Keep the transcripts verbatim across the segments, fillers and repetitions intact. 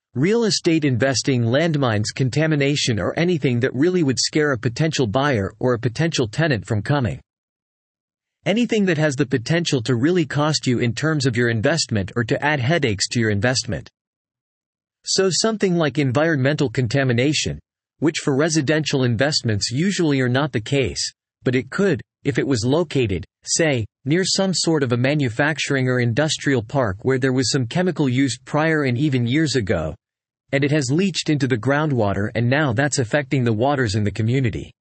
Real estate investing, landmines, contamination, or anything that really would scare a potential buyer or a potential tenant from coming. Anything that has the potential to really cost you in terms of your investment or to add headaches to your investment. So something like environmental contamination, which for residential investments usually are not the case, but it could, if it was located, say, near some sort of a manufacturing or industrial park where there was some chemical used prior and even years ago, and it has leached into the groundwater and now that's affecting the waters in the community.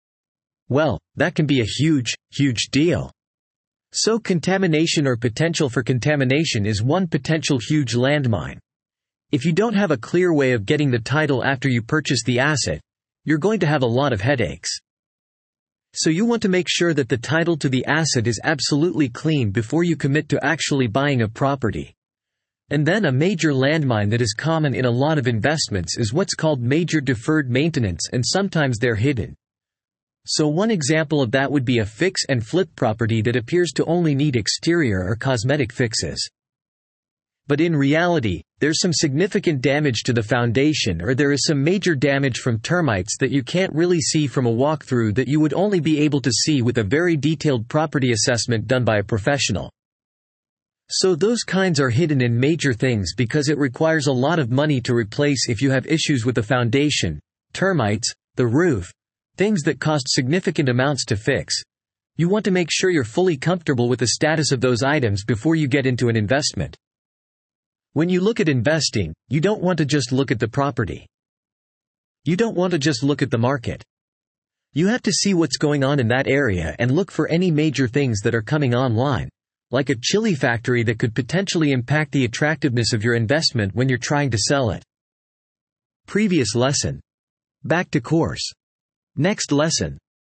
Well, that can be a huge, huge deal. So contamination or potential for contamination is one potential huge landmine. If you don't have a clear way of getting the title after you purchase the asset, you're going to have a lot of headaches. So you want to make sure that the title to the asset is absolutely clean before you commit to actually buying a property. And then a major landmine that is common in a lot of investments is what's called major deferred maintenance, and sometimes they're hidden. So one example of that would be a fix and flip property that appears to only need exterior or cosmetic fixes. But in reality, there's some significant damage to the foundation, or there is some major damage from termites that you can't really see from a walkthrough that you would only be able to see with a very detailed property assessment done by a professional. So those kinds are hidden in major things because it requires a lot of money to replace if you have issues with the foundation, termites, the roof, things that cost significant amounts to fix. You want to make sure you're fully comfortable with the status of those items before you get into an investment. When you look at investing, you don't want to just look at the property. You don't want to just look at the market. You have to see what's going on in that area and look for any major things that are coming online, like a chili factory that could potentially impact the attractiveness of your investment when you're trying to sell it. Previous lesson. Back to course. Next lesson.